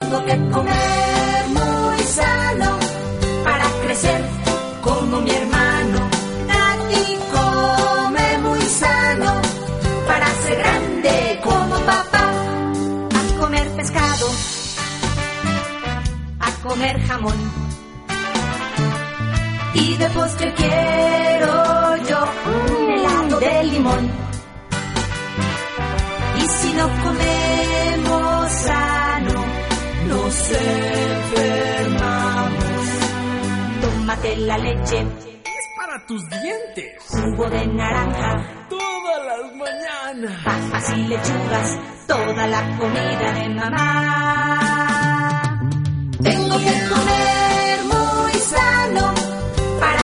Tengo que comer muy sano para crecer como mi hermano. Nati come muy sano para ser grande como papá. A comer pescado, a comer jamón. Y de postre quiero yo un helado de limón. Y si no comemos sano, nos enfermamos. Tómate la leche, es para tus dientes. Jugo de naranja, todas las mañanas. Papas y lechugas, toda la comida de mamá. Tengo que comer